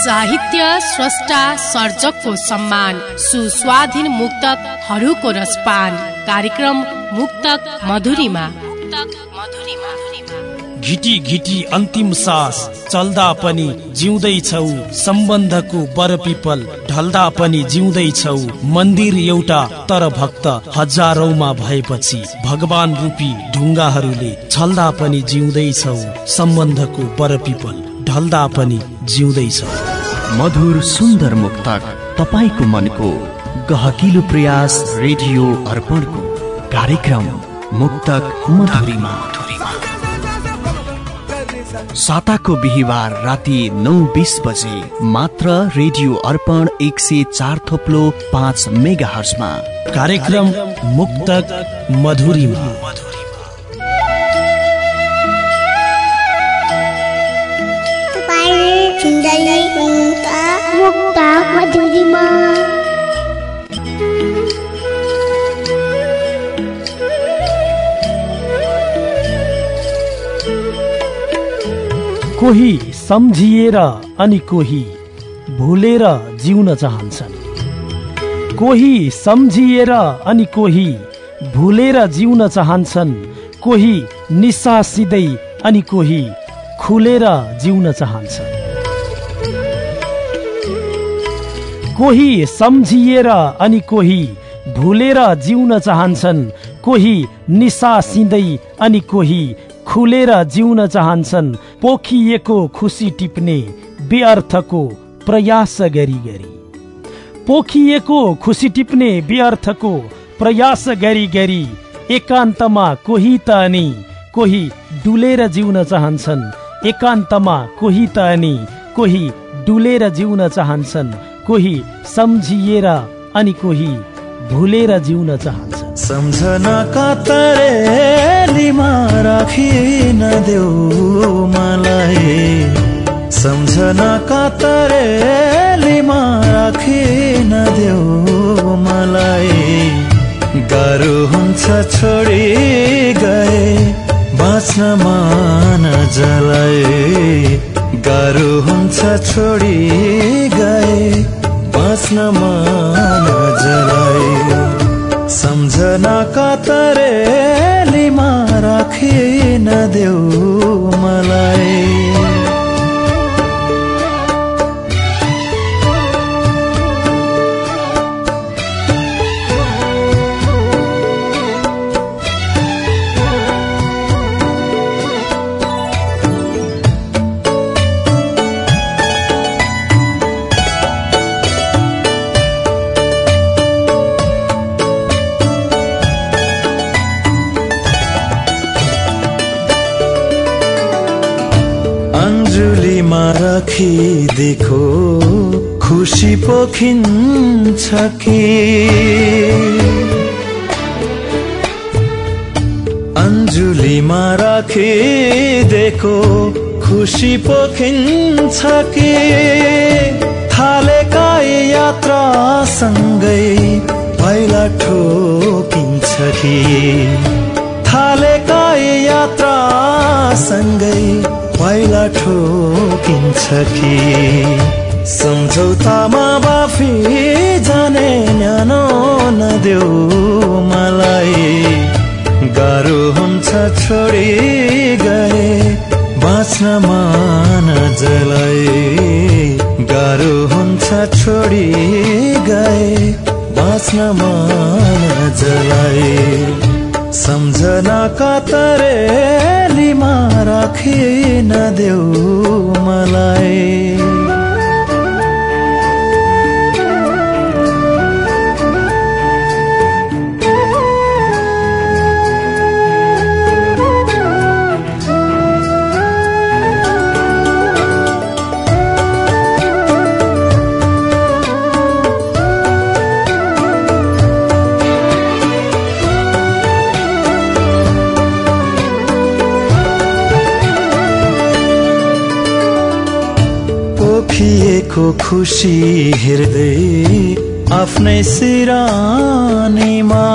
साहित्य स्रष्टा सर्जकको सम्मान, सुस्वाधीन मुक्तकहरूको रसपान। कार्यक्रम मुक्तक मधुरीमा। घिटी घिटी अन्तिम सास चल्दा पनि जिउँदैछौ, सम्बन्धको बरपिपल ढल्दा पनि जिउँदैछौ। मन्दिर एउटा तर भक्त हजारौंमा भएपछि भगवान रूपी ढुङ्गाहरूले छल्दा पनि जिउँदैछौ, सम्बन्धको बरपिपल ढल्दा पनि जिउँदैछौ। मधुर सुन्दर मुक्तक तपाईको मनको गहकिलो प्रयास रेडियो अर्पणको कार्यक्रम मुक्तक मधुरीमा। साताको बिहिबार राति 9:20 बजे मात्र रेडियो अर्पण 104.5 मेगाहर्जमा कार्यक्रम मुक्तक मधुरीमा। मुक्तक मधुरीमा। कोही सम्झिएर अनि कोही भुलेर जिउन चाहन्छन्। कोही सम्झिएर अनि कोही भुलेर जिउन चाहन्छन्। कोही निसासिँदै अनि कोही खुलेर जिउन चाहन्छन्। कोही सम्झिएर अनि कोही भुलेर जिउन चाहन्छन्। कोही निसासिँदै अनि कोही खुलेर जिउन चाहन्छन्। पोखिएको खुसी टिप्ने व्यर्थको प्रयास गरी गरी, पोखिएको खुसी टिप्ने व्यर्थको प्रयास गरी गरी एकान्तमा कोही त अनि कोही डुलेर जिउन चाहन्छन्। एकान्तमा कोही त अनि कोही डुलेर जिउन चाहन्छन्। कोही सम्झिएर अनि कोही भुलेर जिउन चाहन्छन्। सम्झनाका तरेलीमा राखिन देऊ मलाई, सम्झनाका तरेलीमा राखिन देऊ मलाई। गाह्रो हुन्छ छोडी गए बाँच्न मान जलाए। गाह्रो हुन्छ छोडी गए बाँच्न मान जलाए। सम्झनाका तरेलीमा राखिन देऊ मलाई। अन्जुलीमा राखी देखो खुसी पोखिन्छ कि। अन्जुलीमा राखी देखो खुसी पोखिन्छ कि। थालेका यात्रा सँगै पहिला ठोकिन्छ कि। थालेका यात्रा सँगै पहिला ठोकिन्छ कि। सम्झौतामा बाफी जाने न्यानो नदेऊ मलाई। गाह्रो हुन्छ छोडी गए बाँच्न मान जलाए। गाह्रो हुन्छ छोडी गए बाँच्न मान जलाए। सम्झनाका तरेलीमा राखिन देऊ मलाई। पोखिएको खुसी हेर्दै आफ्नै सिरानीमा।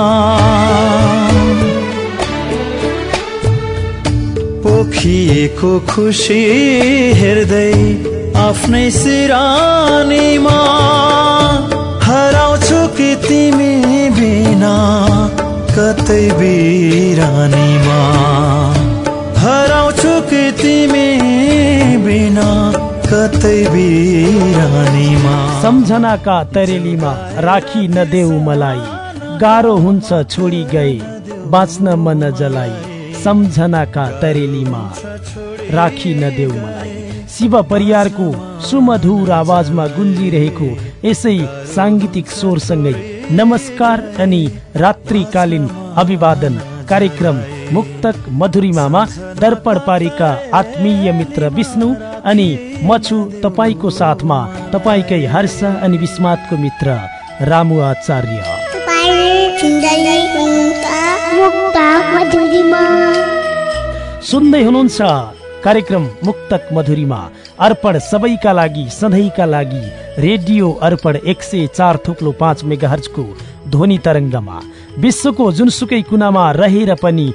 पोखिएको खुसी हेर्दै आफ्नै सिरानीमा हराउँछु कि तिमी बिना कतै बिरानीमा हराउँछु कि तिमी बिना कतै बिरानीमा सम्झनाका तरेलीमा राखी नदेऊ मलाई गाह्रो हुन्छ छोडी गए बाँच्न मन जलाई सम्झनाका तरेलीमा राखी नदेऊ मलाई शिव परियारको सुमधुर आवाजमा गुन्जिरहेको यसै सांगीतिक स्वरसँगै नमस्कार अनि रात्रिकालीन अभिवादन कार्यक्रम मुक्तक मधुरिमामा दर्पण पारीका आत्मीय मित्र विष्णु अनि म छु तपाईको साथमा तपाईकै हर्ष अनि विस्मातको मित्र रामु आचार्य। सुन्दै हुनुहुन्छ कार्यक्रम मुक्तक मधुरिमा अर्पण सबैका लागि सधैँका लागि रेडियो अर्पण 104.5 मेगाहर्जको ध्वनि तरङ्गमा विश्वको जुनसुकै कुनामा रहेर पनि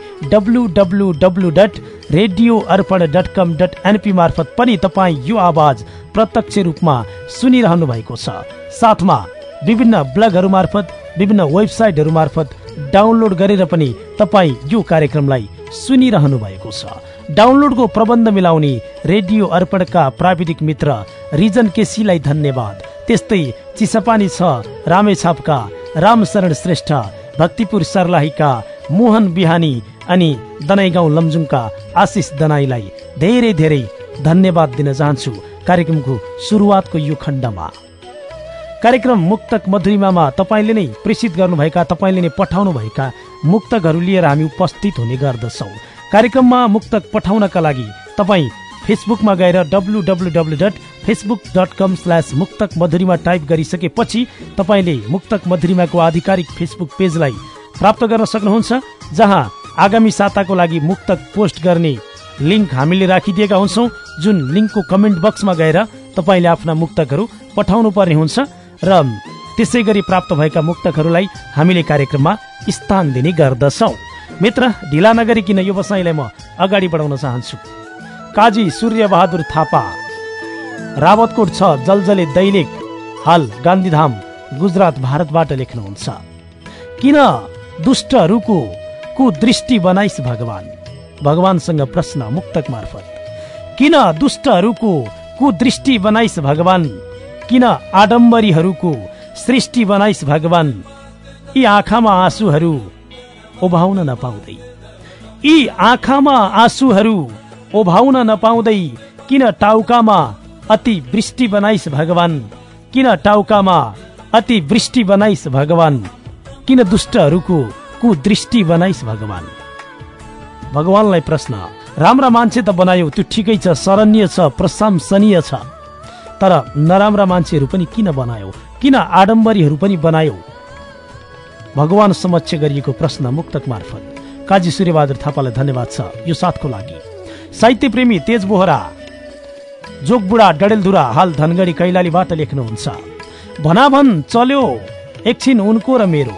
www.radioarpan.com.np मार्फत पनि तपाईँ यो आवाज प्रत्यक्ष रूपमा सुनिरहनु भएको छ। साथमा विभिन्न ब्लगहरू मार्फत विभिन्न वेबसाइटहरू मार्फत डाउनलोड गरेर पनि तपाईँ यो कार्यक्रमलाई सुनिरहनु भएको छ। डाउनलोडको प्रबन्ध मिलाउने रेडियो अर्पणका प्राविधिक मित्र रिजन केसीलाई धन्यवाद। त्यस्तै चिसापानी छ रामेछापका रामशरण श्रेष्ठ, भक्तिपुर सर्लाहीका मोहन बिहानी अनि दनाईगाउँ लमजुङका आशिष दनाईलाई धेरै धेरै धन्यवाद दिन चाहन्छु। कार्यक्रमको सुरुवातको यो खण्डमा कार्यक्रम मुक्तक मधुरिमामा तपाईँले नै प्रेषित गर्नुभएका तपाईँले नै पठाउनु भएका मुक्तकहरू लिएर हामी उपस्थित हुने गर्दछौँ। कार्यक्रममा मुक्तक पठाउनका लागि तपाईँ फेसबुकमा गएर www.facebook.com/मुक्तक मधुरिमा टाइप गरिसकेपछि तपाईँले मुक्तक मधुरिमाको आधिकारिक फेसबुक पेजलाई प्राप्त गर्न सक्नुहुन्छ, जहाँ आगामी साताको लागि मुक्तक पोस्ट गर्ने लिङ्क हामीले राखिदिएका हुन्छौँ। जुन लिङ्कको कमेन्ट बक्समा गएर तपाईँले आफ्ना मुक्तकहरू पठाउनु पर्ने हुन्छ र त्यसै गरी प्राप्त भएका मुक्तकहरूलाई हामीले कार्यक्रममा स्थान दिने गर्दछौँ। मित्र, ढिला नगरिकन यो बसाइलाई म अगाडि बढाउन चाहन्छु। काजी सूर्य बहादुर थापा रावतकोट 6 जलजले दैलेख हाल गान्धीधाम गुजरात भारतबाट लेख्नुहुन्छ। किन दुष्टहरूको कुदृष्टि बनाइस भगवान? भगवानसँग प्रश्न मुक्तक मार्फत। किन दुष्टहरूको कुदृष्टि बनाइस भगवान? किन आडम्बरीहरूको सृष्टि बनाइस भगवान? यी आँखामा आँसुहरू ओभाउन नपाउँदै, यी आँखामा आँसुहरू ओभाउन नपाउँदै किन टाउकामा अति वृष्टि बनाइस भगवान? किन टाउकामा अति वृष्टि बनाइस भगवान? किन दुष्टहरूको कुदृष्टि बनाइस भगवान? भगवानलाई प्रश्न। राम्रा मान्छे त बनायो, त्यो ठिकै छ, शरण्य छ, प्रशंसनीय छ, तर नराम्रा मान्छेहरू पनि किन बनायो? किन आडम्बरीहरू पनि बनायो? भगवान समक्ष गरिएको प्रश्न मुक्तक मार्फत। काजी सूर्यबहादुर थापालाई धन्यवाद छ यो साथको लागि। साहित्य प्रेमी तेज बोहरा जोगबुढा डडेलधुरा हाल धनगढी कैलालीबाट लेख्नुहुन्छ। भनाभन चल्यो एकछिन उनको र मेरो,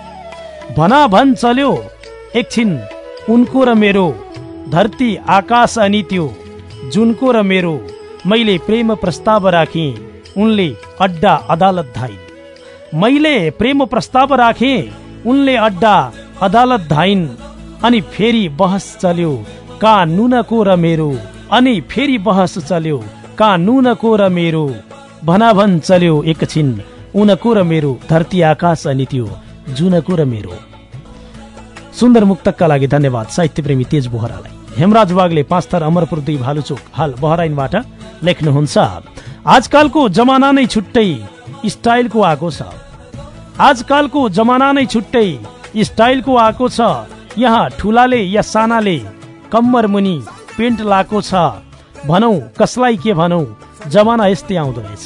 भनाभन चल्यो एकछिन उनको र मेरो, धरती आकाश अनि त्यो जुनको र मेरो, मैले प्रेम प्रस्ताव राखेँ उनले अड्डा अदालत धाइन्। मैले प्रेम प्रस्ताव राखेँ उनले अड्डा अदालत धाइन्। अनि फेरि बहस चल्यो कानुनको र मेरो, अनि फेरि बहस चल्यो कानुनको र मेरो, भनाभन चल्यो एकछिन उनको र मेरो, धरती आकाश अनि त्यो जुनको र मेरो। सुन्दर मुक्तकका लागि धन्यवाद साहित्य प्रेमी तेज बोहरालाई। हेमराज वागले 5 थर अमरपुर 2 भालुचोक हाल बहराइनबाट लेख्नुहुन्छ। आजकलको जमाना नै छुट्टै स्टाइलको आएको छ, आजकलको जमाना नै छुट्टै स्टाइलको आएको छ, यहाँ ठुलाले या सानाले कम्मर मुनि पेन्ट लाएको छ, भनौ कसलाई के भनौ जमाना यस्तै आउँदो रहेछ,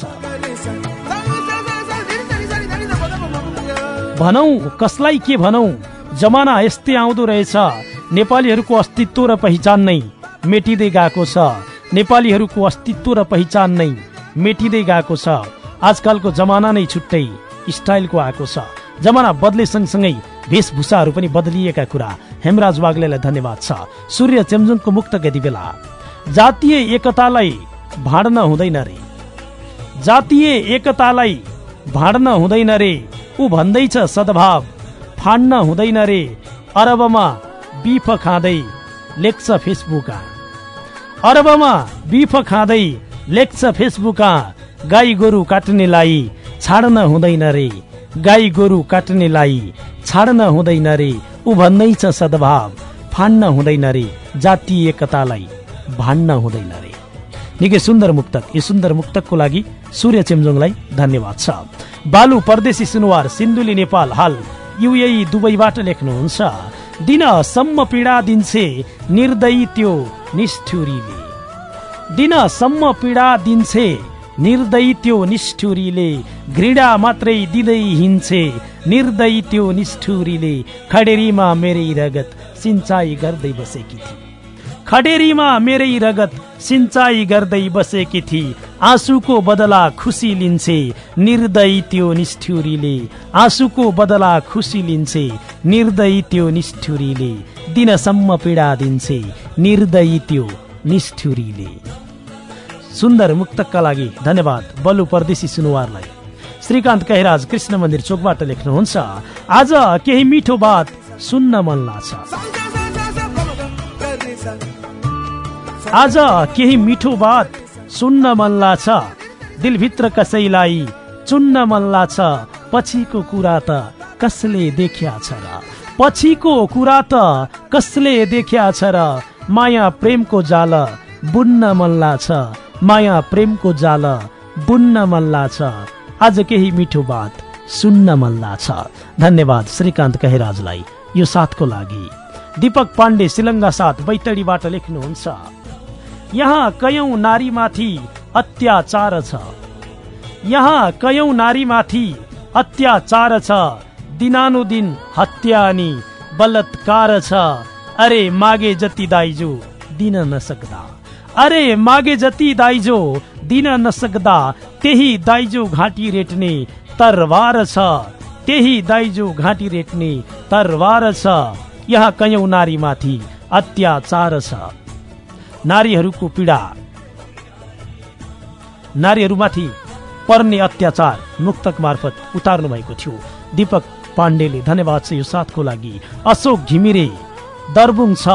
भनौ कसलाई के भनौ जमाना यस्तै आउँदो रहेछ। नेपालीहरूको अस्तित्व र पहिचान नै मेटिँदै गएको छ, नेपालीहरूको अस्तित्व र पहिचान नै मेटिँदै गएको छ। आजकलको जमाना नै छुट्टै स्टाइलको आएको छ, जमाना बदले सँगसँगै वेशभूषाहरू पनि बदलिएका कुरा। हेमराज वाग्लेलाई धन्यवाद छ। सूर्य चेम्जुङको मुक्तक यति बेला। जातीय एकतालाई भाड्न हुँदैन रे, जातीय एकतालाई भाड्न हुँदैन रे, ऊ भन्दैछ सद्भाव फाड्न हुँदैन रे। अरबमा बिफ खाँदै लेख्छ फेसबुकमा, अरबमा बिफ खाँदै लेख्छ फेसबुकमा। गाई गोरु काट्नेलाई छाड्न हुँदैन रे, गाई गोरु काट्नेलाई छाड्न हुँदैन रे। ऊ भन्दैछ सद्भाव फाड्न हुँदैन रे, जातीय एकतालाई भाड्न हुँदैन रे। निकै सुन्दर मुक्तक। यो सुन्दर मुक्तकको लागि सूर्य चेम्जोङलाई धन्यवाद छ। बालु परदेशी सुनुवार सिन्धुली नेपाल हाल युएई दुबईबाट लेख्नुहुन्छ, दिनसम्म पीडा दिन्छे निर्दयी त्यो निष्ठुरीले, दिनसम्म पीडा दिन्छे निर्दयी त्यो निष्ठुरीले। घृणा मात्रै दिँदै हिँड्छे निर्दयी त्यो निष्ठुरीले। खडेरीमा मेरै रगत सिंचाई गर्दै बसेकी थिए, खडेरीमा मेरै रगत सिंचाई गर्दै बसेकी थिए। आँसुको बदला खुसी लिन्छे निर्दयी त्यो निष्ठुरीले, आँसुको बदला खुसी लिन्छे निर्दयी त्यो निष्ठुरीले। दिनसम्म पीडा दिन्छे निर्दयी त्यो निष्ठुरीले। सुन्दर मुक्तकका लागि धन्यवाद बलु परदेशी सुनुवारलाई। श्रीकान्त कहिराज कृष्ण मन्दिर चोकबाट लेख्नुहुन्छ, आज केही मिठो बात सुन्न मन लाग्छ, आज केही मिठो बात सुन्न मन लाग्छ। दिलभित्र कसैलाई चुन्न मन लाग्छ, पछिको कुरा त कसले देख्या छ र, पछिको कुरा त कसले देख्या छ र। माया प्रेमको जाल बुन्न मन लाग्छ, माया प्रेमको जाल बुन्न मन लाग्छ। आज केही मिठो बात सुन्न मन लाग्छ। धन्यवाद श्रीकान्त कहिराजलाई यो साथको लागि। दीपक पाण्डे श्रीलङ्गा साथ बैतडीबाट लेख्नुहुन्छ, यहाँ कयौं नारीमाथि अत्याचार छ, यहाँ कयौं नारीमाथि अत्याचार छ। दिनानुदिन हत्या अनि बलात्कार छ। अरे मागे जति दाइजो दिन नसक्दा, अरे मागे जति दाइजो दिन नसक्दा। त्यही दाइजो घाँटी रेट्ने तरवार छ, त्यही दाइजो घाँटी रेट्ने तरवार छ। यहाँ कयौं नारीमाथि अत्याचार छ। नारीहरूको पीडा, नारीहरूमाथि पर्ने अत्याचार मुक्तक मार्फत उतार्नु भएको थियो दीपक पाण्डेले। धन्यवाद छ यो साथको लागि। अशोक घिमिरे दर्बुङ छ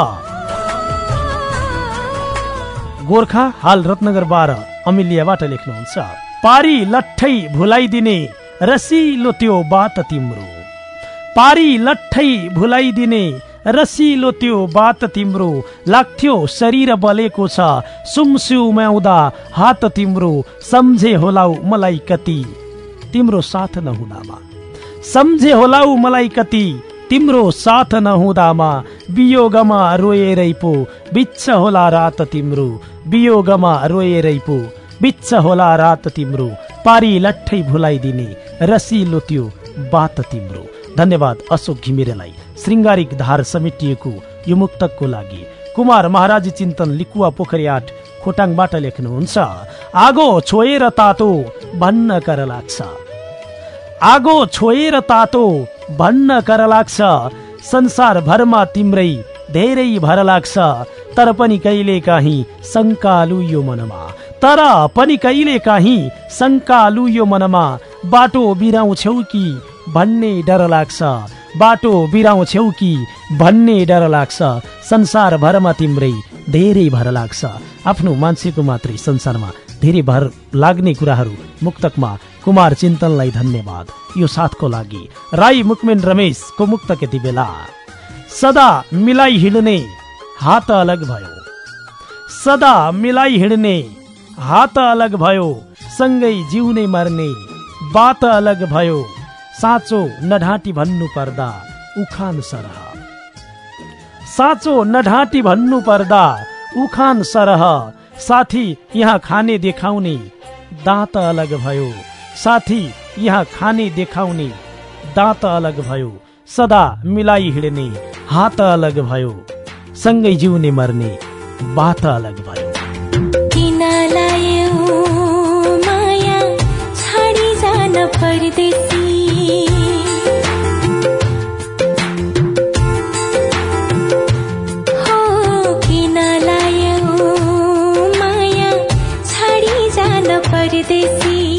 गोर्खा हाल रत्नगर 12 अमिलियाबाट लेख्नुहुन्छ, पारी लट्ठै भुलाइदिने रसिलो त्यो बात तिम्रो, पारी लट्ठै भुलाइदिने रसिलो त्यो बात तिम्रो। लाग्थ्यो शरीर बलेको छ सुमसुम्याउँदा हात तिम्रो। सम्झे होलाउ मलाई कति तिम्रो साथ नहुँदामा, सम्झे होलाउ मलाई कति तिम्रो साथ नहुँदामा। वियोगमा रोएरै पो बिच्छ होला रात तिम्रो, वियोगमा रोएरै पो बिच्छ होला रात तिम्रो। पारी लट्ठै भुलाइदिने रसिलो त्यो बात तिम्रो। धन्यवाद अशोक घिमिरेलाई। श्रृङ्गारिक धार समेटिएको यो मुक्तकको लागि। कुमार महाराजी चिन्तन लिकुवा पोखरी 8 खोटाङबाट लेख्नुहुन्छ, आगो छोएर तातो भन्न कर लाग्छ, आगो छोएर तातो भन्न कर लाग्छ। संसार भरमा तिम्रै धेरै भर लाग्छ। तर पनि कहिले काहीँ शङ्कालु यो मनमा, तर पनि कहिले काहीँ शङ्कालु यो मनमा। बाटो बिराउँछौ कि भन्ने डर लाग्छ, बाटो बिराउँछौ कि भन्ने डर लाग्छ। संसार भरमा तिम्रै धेरै भर लाग्छ। आफ्नो मान्छेको मात्रै संसारमा धेरै भर लाग्ने कुराहरू मुक्तकमा कुमार चिन्तनलाई धन्यवाद यो साथको लागि। राई मुकमेन रमेशको मुक्तक यति बेला, सदा मिलाई हिँड्ने हात अलग भयो, सदा मिलाई हिँड्ने हात अलग भयो। सँगै जिउने मर्ने बात अलग भयो। साँचो नढाँटी भन्नु पर्दा उखान सरह, साँचो नढाँटी भन्नु पर्दा उखान सरह। साथी यहाँ खाने देखाउने दाँत अलग भयो, साथी यहाँ खाने देखाउने दाँत अलग भयो। सदा मिलाई हिँड्ने हात अलग भयो। सँगै जिउने मर्ने बात अलग भयो। किन लायौ माया छाडी जान परदेशी, हो किन लायौ माया छाडी जान परदेशी।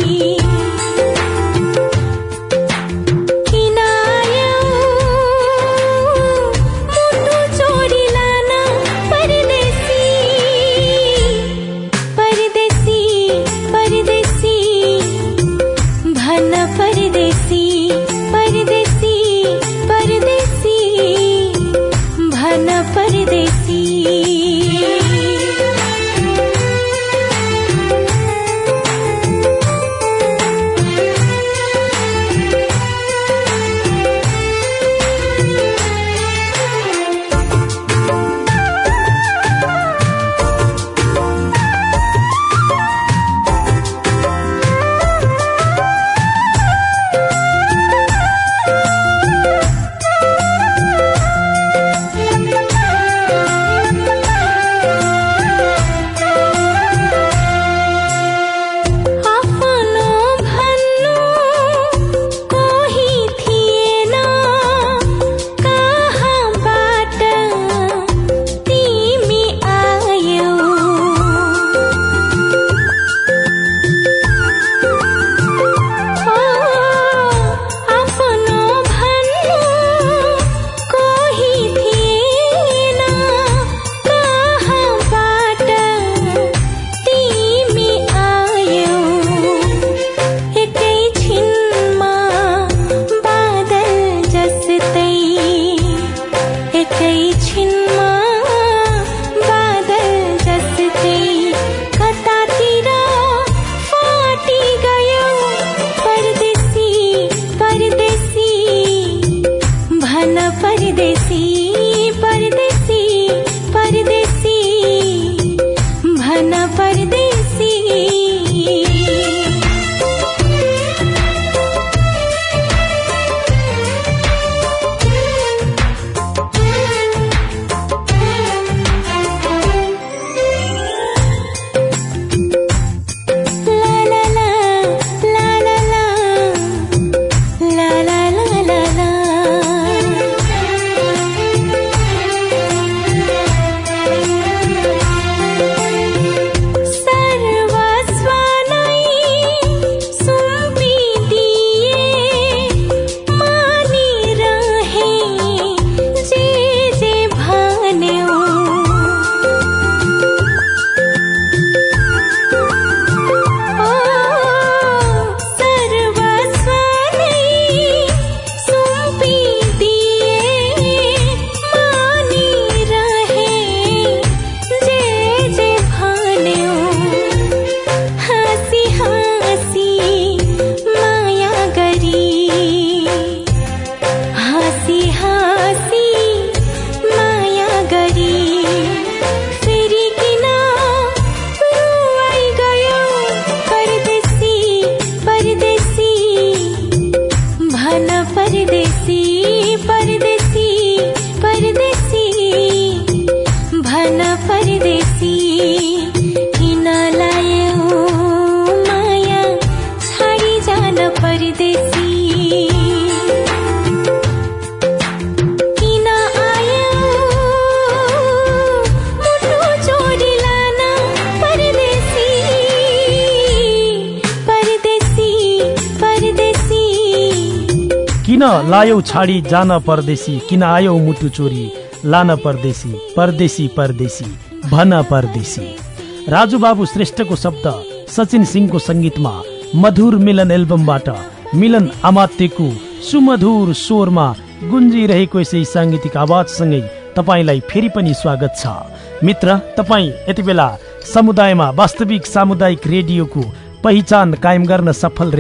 किन लायौ छाडी जान परदेशी, किन आयौ मुटु चोरी लान परदेशी, परदेशी परदेशी भन परदेशी। राजु बाबु श्रेष्ठको शब्द, सचिन सिंहको संगीतमा मधुर मिलन एल्बमबाट मिलन आमात्यको सुमधुर स्वरमा गुन्जिरहेको यसै सांगीतिक आवाजसँगै तपाईलाई फेरि पनि स्वागत छ। मित्र, तपाईँ यति बेला समुदायमा वास्तविक सामुदायिक रेडियोको पहिचान कायम गर्न सफल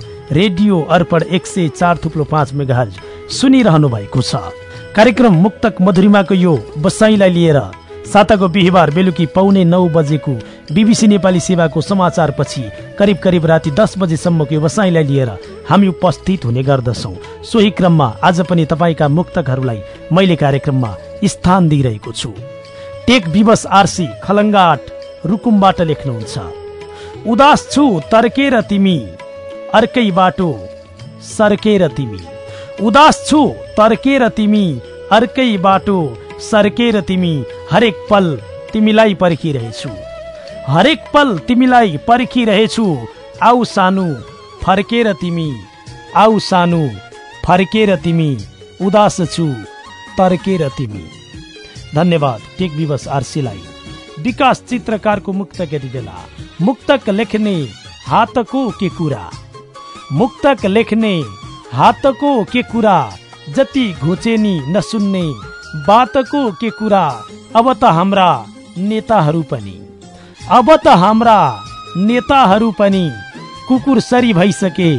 रेडियो अर्पण 104.5 मेगाहर्ज सुनिरहनु भएको छ। कार्यक्रम मुक्तक मधुरिमाको यो बसाइलाई लिएर साताको बिहिबार बेलुकी 8:45 बजेको बीबीसी नेपाली सेवाको समाचार पछि करिब राति 10 बजेसम्मको यो बसाइलाई लिएर हामी उपस्थित हुने गर्दछौँ। सोही क्रममा आज पनि तपाईँका मुक्तकहरूलाई मैले कार्यक्रममा स्थान दिइरहेको छु। टेक विवश आरसी खलङ्गाट रुकुमबाट लेख्नुहुन्छ, उदास छु तर्केर तिमी अर्कै बाटो सर्केर तिमी, उदास छु तर्केर तिमी अर्कै बाटो सर्केर तिमी, हरेक पल तिमीलाई पर्खिरहेछु, हरेक पल तिमीलाई पर्खिरहेछु, आऊ सानो फर्केर तिमी, आऊ सानो फर्केर तिमी, उदास छु तर्केर तिमी। धन्यवाद टेक विवश आरसीलाई। विकास चित्रकारको मुक्तक यति बेला, मुक्तक लेख्ने हातको के कुरा, मुक्तक लेख्ने हातको के कुरा, जति घोचे नि नसुन्ने बातको के कुरा, अब त हाम्रा नेताहरू पनि, अब त हाम्रा नेताहरू पनि कुकुर सरी भइसके,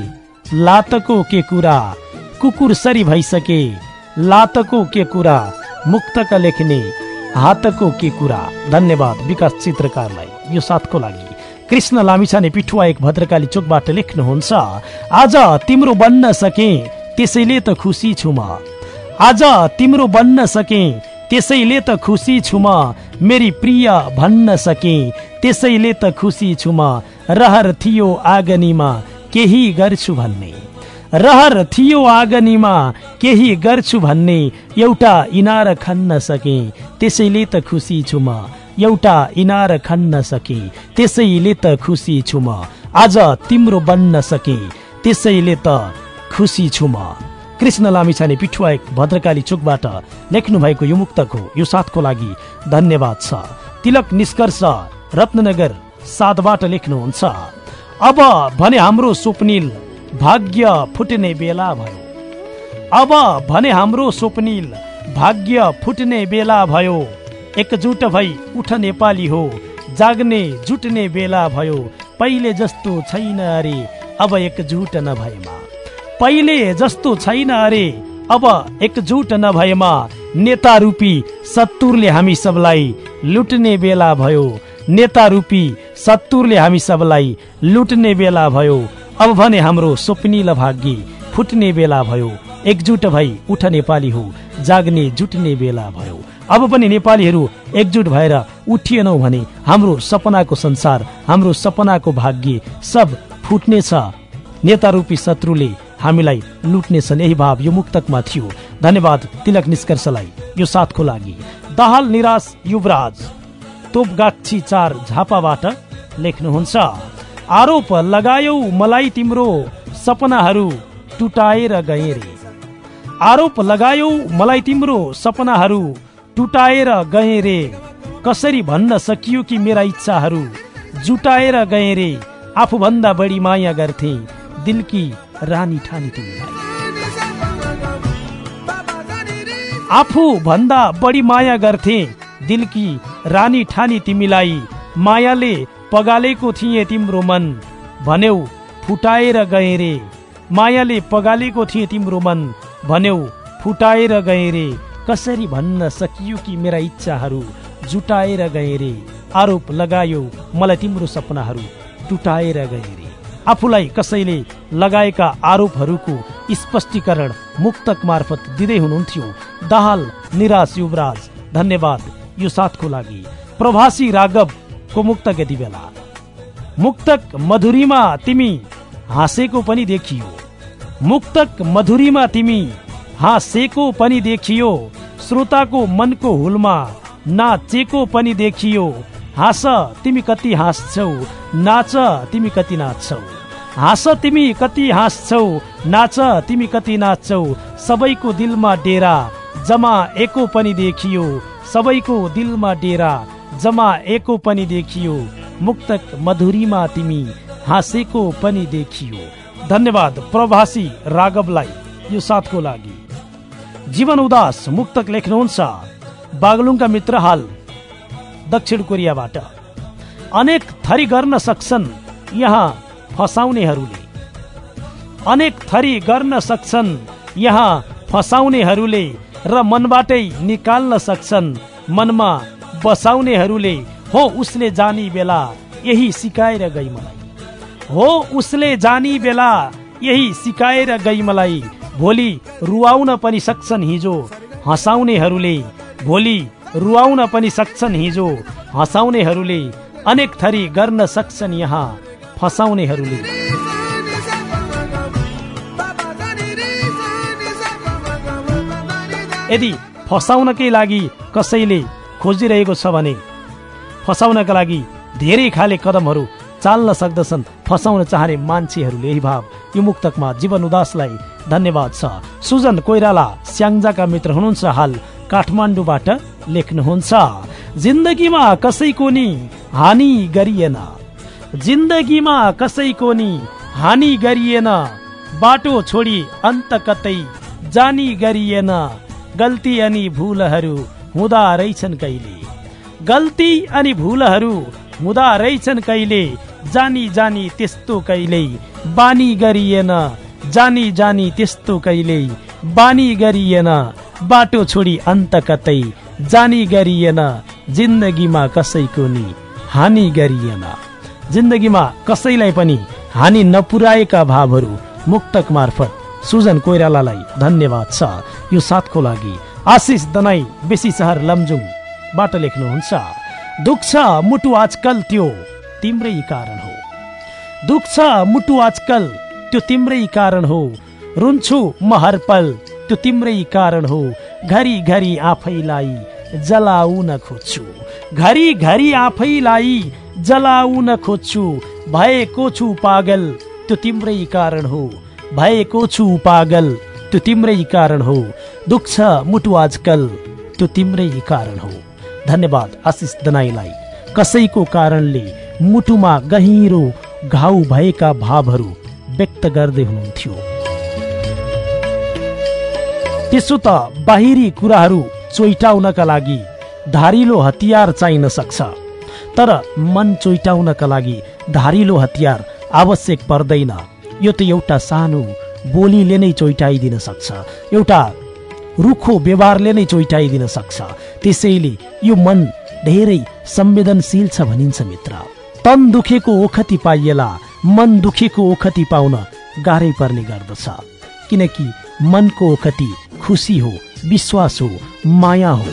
लातको के कुरा, कुकुर सरी भइसके, लातको के कुरा, मुक्तक लेख्ने हातको के कुरा। धन्यवाद विकास चित्रकारलाई यो साथको लागि। कृष्ण लामिछाने पिठुवा एक भद्रकाली चोकबाट लेख्नुहुन्छ, आज तिम्रो बन्न सके त्यसैले त खुसी छु म, आज तिम्रो बन्न सके त्यसैले त खुसी छु म, मेरी प्रिय भन्न सके त्यसैले त खुसी छु म, रहर थियो आगनीमा केही गर्छु भन्ने, रहर थियो आगनीमा केही गर्छु भन्ने, एउटा इनार खन्न सके त्यसैले त खुसी छु म, एउटा इनार खन्न सके त्यसैले त खुसी छु म, आज तिम्रो बन्न सके त्यसैले त खुसी छु म। कृष्ण लामिछाने पिठुवा एक भद्रकाली चोकबाट लेख्नु भएको यो मुक्तक हो, यो साथको लागि धन्यवाद छ। तिलक निष्कर्ष रत्ननगर 7बाट लेख्नुहुन्छ, अब भने हाम्रो स्वप्निल भाग्य फुट्ने बेला भयो, अब भने हाम्रो स्वप्निल भाग्य फुट्ने बेला भयो, एकजुट भई उठ नेपाली हो जाग्ने जुट्ने बेला भयो, पहिले जस्तो छैन अरे अब एकजुट नभएमा, पहिले जस्तो छैन अरे अब एकजुट नभएमा, नेता रूपी सत्तुरले हामी सबलाई लुट्ने बेला भयो, नेता रूपी सत्तुरले हामी सबलाई लुट्ने बेला भयो, अब भने हाम्रो स्वप्निल भाग्य फुट्ने बेला भयो, एकजुट भई उठ नेपाली हो जाग्ने जुट्ने बेला भयो। अब पनि नेपालीहरू एकजुट भएर उठिएनौ भने हाम्रो सपनाको संसार, हाम्रो सपनाको भाग्य सब फुट्नेछ, नेता रूपी शत्रुले हामीलाई लुट्नेछन्। यही भाव यो मुक्तकमा थियो। धन्यवाद तिलक निष्कर्षलाई यो साथको लागि। दाहाल निराश युवराज तोपगाछी 4 झापाबाट लेख्नुहुन्छ, आरोप लगायौ मलाई तिम्रो सपनाहरू टुटाएर गए रे, आरोप लगायौ मलाई तिम्रो सपनाहरू टुटाएर गए रे, कसरी भन्न सकियो कि मेरा इच्छाहरू जुटाएर गए रे, आफूभन्दा बढी माया गर्थे दिलकी रानी ठानी तिमीलाई, आफू भन्दा बढी माया गर्थे दिलकी रानी ठानी तिमीलाई, मायाले पगालेको थिए तिम्रो मन भन्यौ फुटाएर गए रे, मायाले पगालेको थिए तिम्रो मन भन्यौ फुटाएर गए रे, कसरी भन्न सकियो कि मेरा इच्छाहरू जुटाएर गए रे, आरोप लगायो मलाई तिम्रो सपनाहरू टुटाएर गए रे। आफूलाई कसैले लगाएका आरोपहरूको स्पष्टीकरण मुक्तक मार्फत दिँदै हुनुहुन्थ्यो दाहाल निराश युवराज। धन्यवाद यो साथको लागि। प्रवासी राघवको मुक्तक यति बेला, मुक्तक मधुरीमा तिमी हाँसेको पनि देखियो, मुक्तक मधुरीमा तिमी हाँसेको पनि देखियो, श्रोताको मनको हुलमा नाचेको पनि देखियो, हाँस तिमी कति हाँस्छौ, नाच तिमी कति नाच्छौ, हाँस तिमी कति हाँस्छौ, नाच तिमी कति नाच्छौ, सबैको दिलमा डेरा जमा एको पनि देखियो, सबैको दिलमा डेरा जमा एको पनि देखियो, मुक्तक मधुरीमा तिमी हाँसेको पनि देखियो। धन्यवाद प्रवासी राघवलाई यो साथको लागि। जीवन उदास मुक्तक लेख्नुहुन्छ बागलुङका मित्र हाल दक्षिण कोरियाबाट। अनेक थरी गर्न सक्छन् यहाँ फसाउनेहरूले, अनेक थरी गर्न सक्छन् यहाँ फसाउनेहरूले, र मनबाटै निकाल्न सक्छन् मनमा बसाउनेहरूले। हो उसले जानी बेला यही सिकाएर गई मलाई, हो उसले जानी बेला यही सिकाएर गई मलाई, भोलि रुवाउन पनि सक्छन् हिजो हँसाउनेहरूले, भोलि रुवाउन पनि सक्छन् हिजो हँसाउनेहरूले, अनेक थरी गर्न सक्छन् यहाँ फसाउनेहरूले। यदि फसाउनकै लागि कसैले खोजिरहेको छ भने फसाउनका लागि धेरै खाले कदमहरू चाल्न सक्दछन् फसाउन चाहने मान्छेहरूले। यही भाव यो मुक्तकमा जीवन उदासलाई धन्यवाद छ। सुजन कोइराला स्याङ्जाका मित्र हुनुहुन्छ, हाल काठमाडौँबाट लेख्नुहुन्छ। जिन्दगीमा कसैको नि हानि गरिएन, जिन्दगीमा कसैको नि हानि गरिएन, बाटो छोडी अन्त कतै जानी गरिएन, गल्ती अनि भुलहरू हुँदा रहेछन् कहिले, गल्ती अनि भुलहरू हुँदा रहेछन् कहिले, जानी जानी त्यस्तो कहिले बानी गरिएन, जानी जानी त्यस्तो कहिले बानी गरिएन, बाटो छोडी अन्त कतै जानी गरिएन, जिन्दगीमा कसैको नि हानि गरिएन। जिन्दगीमा कसैलाई पनि हानि नपुर्याएका भावहरू मुक्तक मार्फत सुजन कोइरालालाई धन्यवाद छ यो साथको लागि। आशिष दनाई बेसी सहर लमजुङबाट लेख्नुहुन्छ, दुख्छ मुटु आजकल त्यो तिम्रै कारण हो, दुख्छ मुटु आजकल त्यो तिम्रै कारण हो, रुन्छु म हर पल त्यो तिम्रै कारण हो, घरि घरि आफैलाई जलाउन खोज्छु, घरि घरि आफैलाई जलाउन खोज्छु, भएको छु पागल त्यो तिम्रै कारण हो, भएको छु पागल त्यो तिम्रै कारण हो, दुख्छ मुटु आजकल त्यो तिम्रै कारण हो। धन्यवाद आशिष दनाईलाई। कसैको कारणले मुटुमा गहिरो घाउ भएका भावहरू व्यक्त गर्दै हुनुहुन्थ्यो। त्यसो त बाहिरी कुराहरू चोइटाउनका लागि धारिलो हतियार चाहिन सक्छ, तर मन चोइटाउनका लागि धारिलो हतियार आवश्यक पर्दैन। यो त एउटा सानो बोलीले नै चोइटाइदिन सक्छ, एउटा रुखो व्यवहारले नै चोइटाइदिन सक्छ। त्यसैले यो मन धेरै संवेदनशील छ भनिन्छ मित्र। तन दुखेको ओखती पाइएला, मन दुखेको ओखती पाउन गाह्रै पर्ने गर्दछ, किनकि मनको ओखती खुसी हो, विश्वास हो, माया हो।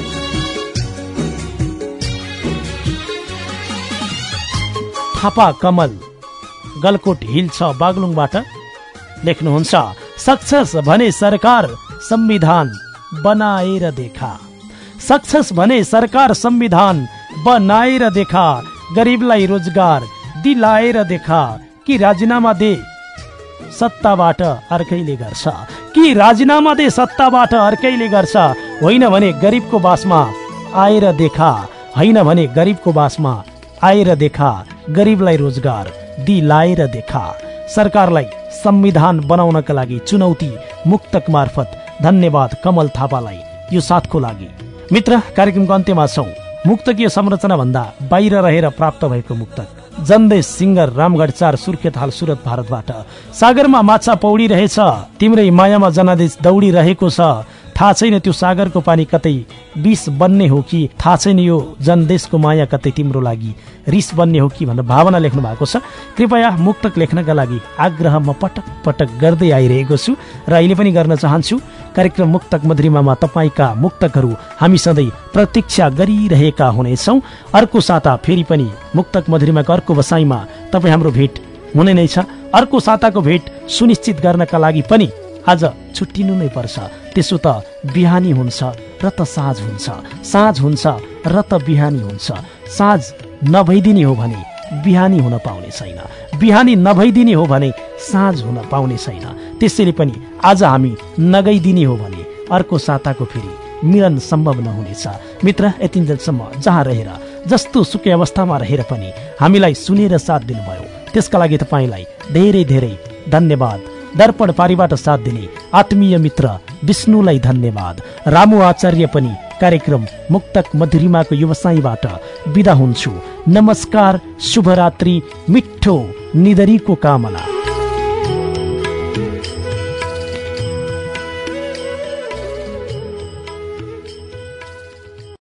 थापा कमल गलकोट हिल छ बागलुङबाट लेख्नुहुन्छ, सक्छस् भने सरकार संविधान बनाएर देखा, सक्छस् भने सरकार संविधान बनाएर देखा, गरीबलाई रोजगार दिलाएर देखा, कि राजीनामा दे सत्ताबाट अर्कैले गर्छ, कि राजीनामा दे सत्ताबाट अर्कैले गर्छ, होइन भने गरीबको बासमा आएर देखा, होइन भने गरीबको बासमा आएर देखा, गरीबलाई रोजगार दिलाएर देखा। सरकारलाई संविधान बनाउनका लागि चुनौती मुक्तक मार्फत धन्यवाद कमल थापालाई यो साथको लागि। मित्र कार्यक्रमको अन्त्यमा छौं। मुक्तकीय संरचना भन्दा बाहिर रहेर प्राप्त भएको मुक्तक जन्देश सिंगर रामगढ 4 सुर्खेत हाल सुरत भारतबाट। सागरमा माछा पौडी रहेछ, तिम्रै मायामा जनादेश दौडी रहेको छ, थाहा छैन त्यो सागरको पानी कतै विष बन्ने हो कि, थाहा छैन यो जनदेशको माया कतै तिम्रो लागि रिस बन्ने हो कि भनेर भावना लेख्नु भएको छ। कृपया मुक्तक लेख्नका लागि आग्रह म पटक पटक गर्दै आइरहेको छु र अहिले पनि गर्न चाहन्छु। कार्यक्रम मुक्तक मधुरिमामा तपाईका मुक्तकहरू हामी सधैँ प्रतीक्षा गरिरहेका हुनेछौँ। अर्को साता फेरि पनि मुक्तक मधुरिमाको अर्को बसाइमा तपाईँ हाम्रो भेट हुने नै छ। अर्को साताको भेट सुनिश्चित गर्नका लागि पनि आज छुट्टिनु नै पर्छ। त्यसो त बिहानी हुन्छ र त साँझ हुन्छ, साँझ हुन्छ र त बिहानी हुन्छ। साँझ नभइदिने हो भने बिहानी हुन पाउने छैन, बिहानी नभइदिने हो भने साँझ हुन पाउने छैन। त्यसैले पनि आज हामी नगइदिने हो भने अर्को साताको फेरि मिलन सम्भव नहुनेछ। मित्र, यतिन्जेलसम्म जहाँ रहेर जस्तो सुकै अवस्थामा रहेर पनि हामीलाई सुनेर साथ दिनुभयो त्यसका लागि तपाईँलाई धेरै धेरै धन्यवाद। दर्पण पारीबाट साथ दिने आत्मीय मित्र विष्णुलाई धन्यवाद। रामु आचार्य पनि कार्यक्रम मुक्तक मधुरिमाको व्यवसायबाट बिदा हुन्छु। नमस्कार, शुभरात्रि, मिठो निदरीको कामना।